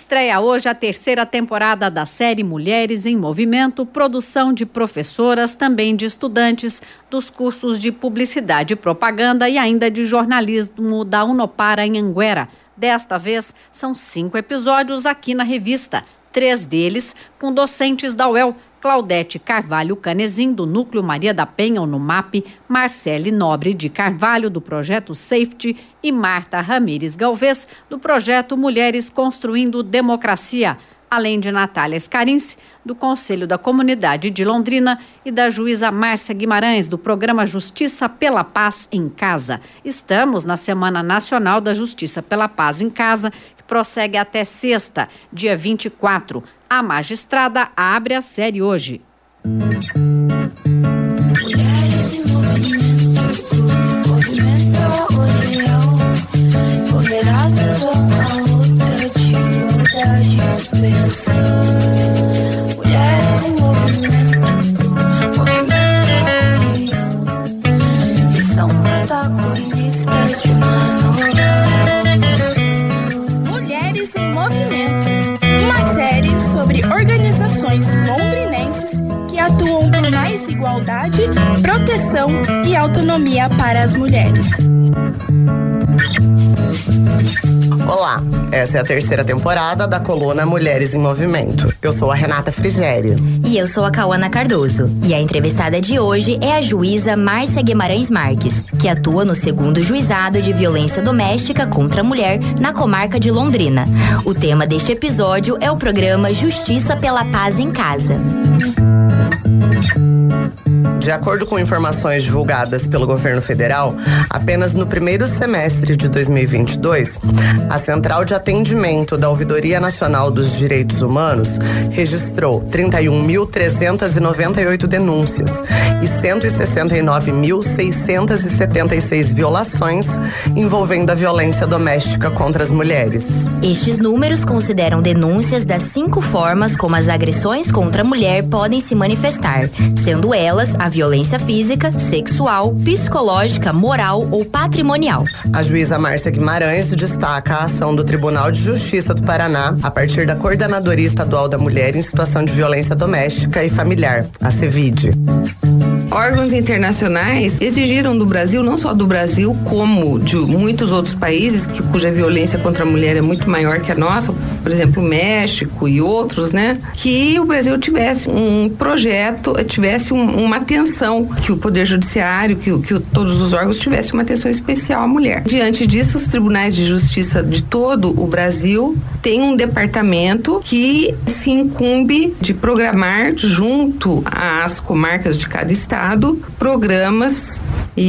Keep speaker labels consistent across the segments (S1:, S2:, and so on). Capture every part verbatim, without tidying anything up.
S1: Estreia hoje a terceira temporada da série Mulheres em Movimento, produção de professoras, também de estudantes dos cursos de Publicidade e Propaganda e ainda de Jornalismo da Unopar em Anguera. Desta vez, são cinco episódios aqui na revista, três deles com docentes da U E L, Claudete Carvalho Canezin, do Núcleo Maria da Penha, no M A P, Marcele Nobre de Carvalho, do Projeto Safety, e Marta Ramires Galvez, do Projeto Mulheres Construindo Democracia, além de Natália Scarinci, do Conselho da Comunidade de Londrina, e da juíza Márcia Guimarães, do Programa Justiça pela Paz em Casa. Estamos na Semana Nacional da Justiça pela Paz em Casa, que prossegue até sexta, dia vinte e quatro. A magistrada abre a série hoje.
S2: Mulheres em movimento, movimento olhar, empoderadas uma luta de igualdade de expressão. Mulheres em movimento, movimento olhar, e são protagonistas de uma nova revolução. Mulheres em Movimento, uma série sobre organizações londrinenses que atuam por mais igualdade, proteção e autonomia para as mulheres.
S3: Olá, essa é a terceira temporada da coluna Mulheres em Movimento. Eu sou a Renata Frigério.
S4: E eu sou a Cauana Cardoso. E a entrevistada de hoje é a juíza Márcia Guimarães Marques, que atua no segundo juizado de violência doméstica contra a mulher na comarca de Londrina. O tema deste episódio é o programa Justiça pela Paz em Casa.
S3: De acordo com informações divulgadas pelo governo federal, apenas no primeiro semestre de dois mil e vinte e dois, a Central de Atendimento da Ouvidoria Nacional dos Direitos Humanos registrou trinta e um mil trezentas e noventa e oito denúncias e cento e sessenta e nove mil seiscentas e setenta e seis violações envolvendo a violência doméstica contra as mulheres.
S4: Estes números consideram denúncias das cinco formas como as agressões contra a mulher podem se manifestar, sendo elas a violência física, sexual, psicológica, moral ou patrimonial.
S3: A juíza Márcia Guimarães destaca a ação do Tribunal de Justiça do Paraná a partir da Coordenadoria Estadual da Mulher em Situação de Violência Doméstica e Familiar, a CEVID.
S5: Órgãos internacionais exigiram do Brasil, não só do Brasil, como de muitos outros países que, cuja violência contra a mulher é muito maior que a nossa, por exemplo, o México e outros, né? Que o Brasil tivesse um projeto, tivesse um, uma atenção, que o Poder Judiciário, que, que todos os órgãos tivessem uma atenção especial à mulher. Diante disso, os tribunais de justiça de todo o Brasil têm um departamento que se incumbe de programar, junto às comarcas de cada estado, programas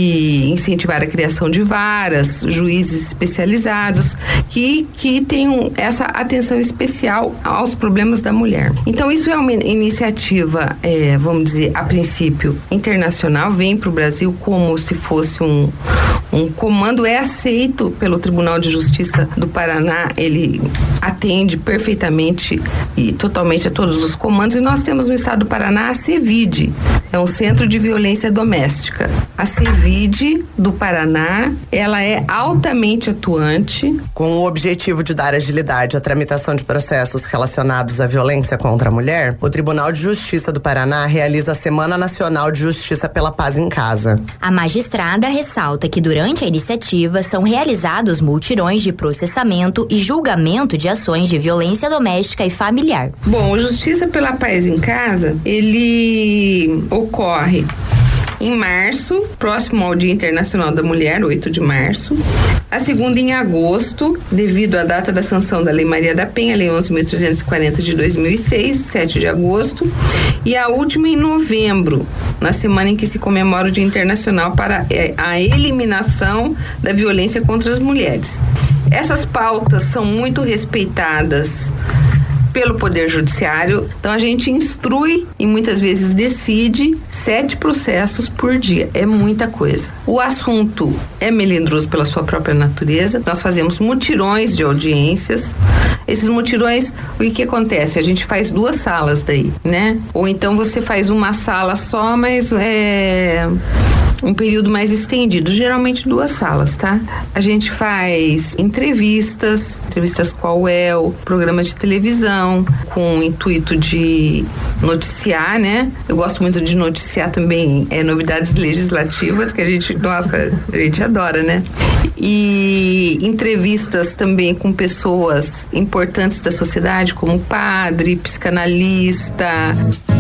S5: e incentivar a criação de varas, juízes especializados que, que tenham essa atenção especial aos problemas da mulher. Então, isso é uma iniciativa, é, vamos dizer, a princípio internacional, vem para o Brasil como se fosse um, um comando, é aceito pelo Tribunal de Justiça do Paraná, ele atende perfeitamente e totalmente a todos os comandos, e nós temos no estado do Paraná a CEVID, é um Centro de Violência Doméstica. A CEVID do Paraná, ela é altamente atuante.
S3: Com o objetivo de dar agilidade à tramitação de processos relacionados à violência contra a mulher, o Tribunal de Justiça do Paraná realiza a Semana Nacional de Justiça pela Paz em Casa.
S4: A magistrada ressalta que durante a iniciativa são realizados multirões de processamento e julgamento de ações de violência doméstica e familiar.
S5: Bom, o Justiça pela Paz em Casa, ele ocorre em março, próximo ao Dia Internacional da Mulher, oito de março. A segunda em agosto, devido à data da sanção da Lei Maria da Penha, Lei onze mil trezentos e quarenta de dois mil e seis, sete de agosto. E a última em novembro, na semana em que se comemora o Dia Internacional para a Eliminação da Violência contra as Mulheres. Essas pautas são muito respeitadas pelo Poder Judiciário, então a gente instrui e muitas vezes decide sete processos por dia, é muita coisa. O assunto é melindroso pela sua própria natureza, nós fazemos mutirões de audiências. Esses mutirões, o que que acontece? A gente faz duas salas daí, né? Ou então você faz uma sala só, mas é... um período mais estendido, geralmente duas salas, tá? A gente faz entrevistas, entrevistas com a U E L, programas de televisão, com o intuito de noticiar, né? Eu gosto muito de noticiar também é, novidades legislativas, que a gente, nossa, a gente adora, né? E entrevistas também com pessoas importantes da sociedade, como padre, psicanalista.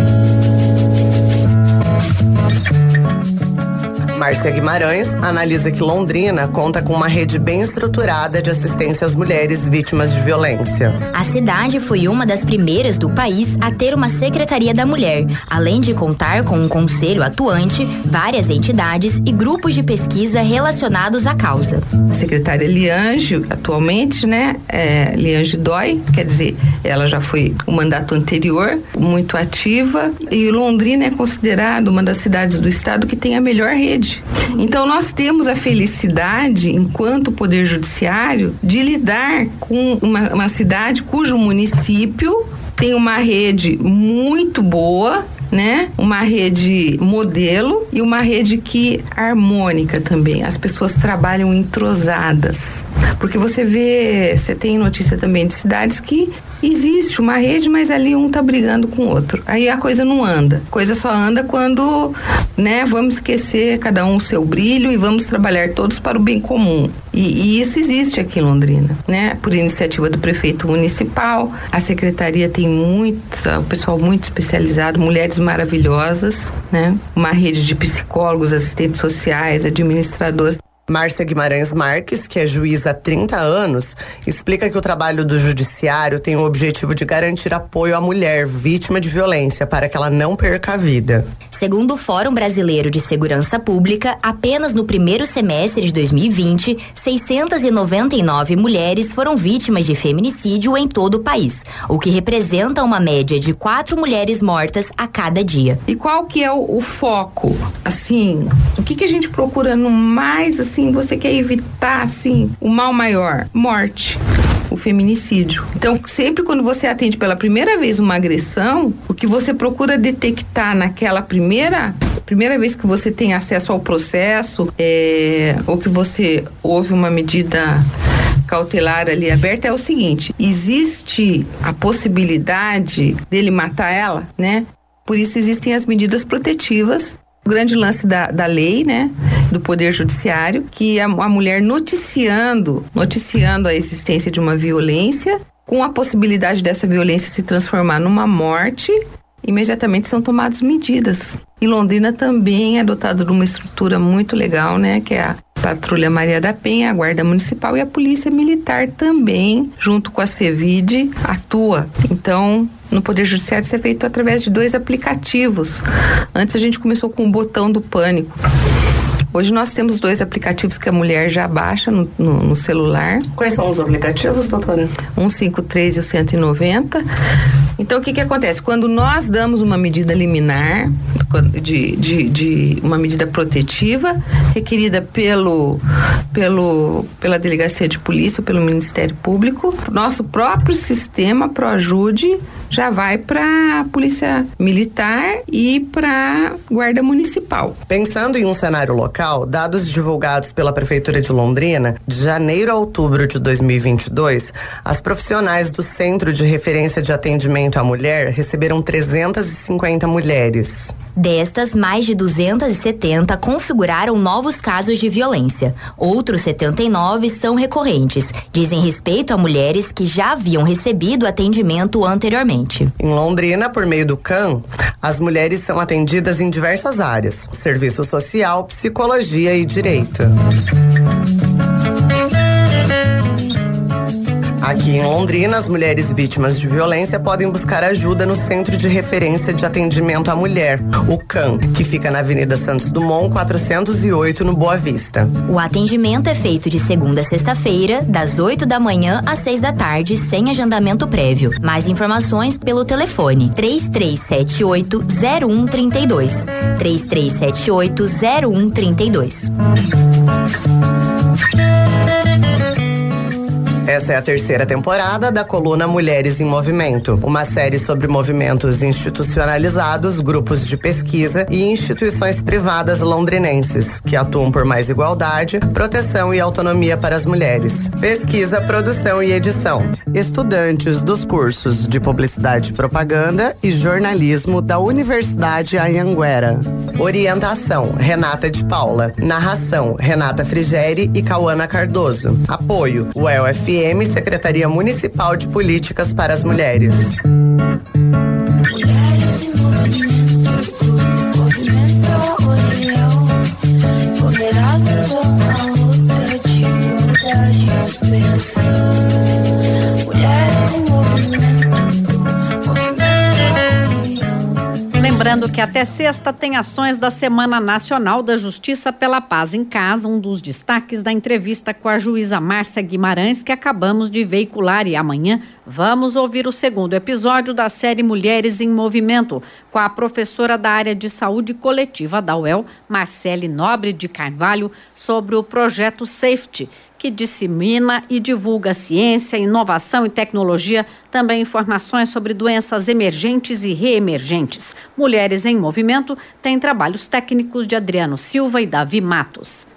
S3: Márcia Guimarães analisa que Londrina conta com uma rede bem estruturada de assistência às mulheres vítimas de violência.
S4: A cidade foi uma das primeiras do país a ter uma Secretaria da Mulher, além de contar com um conselho atuante, várias entidades e grupos de pesquisa relacionados à causa.
S5: A secretária Eliange, atualmente, né, é, Eliange Dói, quer dizer, ela já foi o mandato anterior, muito ativa, e Londrina é considerada uma das cidades do estado que tem a melhor rede. Então nós temos a felicidade, enquanto Poder Judiciário, de lidar com uma, uma cidade cujo município tem uma rede muito boa, né? Uma rede modelo e uma rede que harmônica também. As pessoas trabalham entrosadas. Porque você vê, você tem notícia também de cidades que existe uma rede, mas ali um tá brigando com o outro. Aí a coisa não anda. A coisa só anda quando, né, vamos esquecer cada um o seu brilho e vamos trabalhar todos para o bem comum. E, e isso existe aqui em Londrina, né? Por iniciativa do prefeito municipal, a secretaria tem muita, o pessoal muito especializado, mulheres maravilhosas, né? Uma rede de psicólogos, assistentes sociais, administradores.
S3: Márcia Guimarães Marques, que é juíza há trinta anos, explica que o trabalho do judiciário tem o objetivo de garantir apoio à mulher vítima de violência para que ela não perca a vida.
S4: Segundo o Fórum Brasileiro de Segurança Pública, apenas no primeiro semestre de dois mil e vinte, seiscentas e noventa e nove mulheres foram vítimas de feminicídio em todo o país, o que representa uma média de quatro mulheres mortas a cada dia.
S5: E qual que é o, o foco? Assim, o que que a gente procura no mais, assim, você quer evitar, assim, o mal maior? Morte. O feminicídio. Então, sempre quando você atende pela primeira vez uma agressão, o que você procura detectar naquela primeira primeira vez que você tem acesso ao processo, é, ou que você houve uma medida cautelar ali aberta, é o seguinte: existe a possibilidade dele matar ela, né? Por isso existem as medidas protetivas. O grande lance da, da lei, né, do Poder Judiciário, que a, a mulher noticiando, noticiando a existência de uma violência, com a possibilidade dessa violência se transformar numa morte, imediatamente são tomadas medidas. E Londrina também é dotada de uma estrutura muito legal, né, que é a Patrulha Maria da Penha, a Guarda Municipal e a Polícia Militar também, junto com a Cevide, atua. Então, no Poder Judiciário isso é feito através de dois aplicativos. Antes a gente começou com o botão do pânico. Hoje nós temos dois aplicativos que a mulher já baixa no, no, no celular.
S3: Quais são os aplicativos, doutora?
S5: cento e cinquenta e três e o cento e noventa. Então, o que que acontece? Quando nós damos uma medida liminar, de, de, de uma medida protetiva, requerida pelo, pelo, pela Delegacia de Polícia ou pelo Ministério Público, nosso próprio sistema ProAjude já vai para a Polícia Militar e para Guarda Municipal.
S3: Pensando em um cenário local, dados divulgados pela Prefeitura de Londrina, de janeiro a outubro de dois mil e vinte e dois, as profissionais do Centro de Referência de Atendimento à Mulher receberam trezentas e cinquenta mulheres.
S4: Destas, mais de duzentas e setenta configuraram novos casos de violência. Outros setenta e nove são recorrentes. Dizem respeito a mulheres que já haviam recebido atendimento anteriormente.
S3: Em Londrina, por meio do C A M, as mulheres são atendidas em diversas áreas: serviço social, psicologia e direito. Aqui em Londrina, as mulheres vítimas de violência podem buscar ajuda no Centro de Referência de Atendimento à Mulher, o C A M, que fica na Avenida Santos Dumont, quatrocentos e oito, no Boa Vista.
S4: O atendimento é feito de segunda a sexta-feira, das oito da manhã às seis da tarde, sem agendamento prévio. Mais informações pelo telefone três três sete oito, zero um três dois. três três sete oito, zero um três dois.
S3: Essa Essa é a terceira temporada da coluna Mulheres em Movimento, uma série sobre movimentos institucionalizados, grupos de pesquisa e instituições privadas londrinenses que atuam por mais igualdade, proteção e autonomia para as mulheres. Pesquisa, produção e edição. Estudantes dos cursos de Publicidade e Propaganda e Jornalismo da Universidade Anhanguera. Orientação, Renata de Paula. Narração, Renata Frigeri e Cauana Cardoso. Apoio, U E L F M, Secretaria Municipal de Políticas para as Mulheres.
S2: Mulheres em movimento, movimento união, empoderadas uma luta de igualdade e expressão. Mulheres em movimento, movimento união.
S1: Lembrando que até sexta tem ações da Semana Nacional da Justiça pela Paz em Casa, um dos destaques da entrevista com a juíza Márcia Guimarães que acabamos de veicular, e amanhã vamos ouvir o segundo episódio da série Mulheres em Movimento com a professora da área de saúde coletiva da U E L, Marcele Nobre de Carvalho, sobre o projeto Safety, que dissemina e divulga ciência, inovação e tecnologia, também informações sobre doenças emergentes e reemergentes. Mulheres em Movimento tem trabalhos técnicos de Adriano Silva e Davi Matos.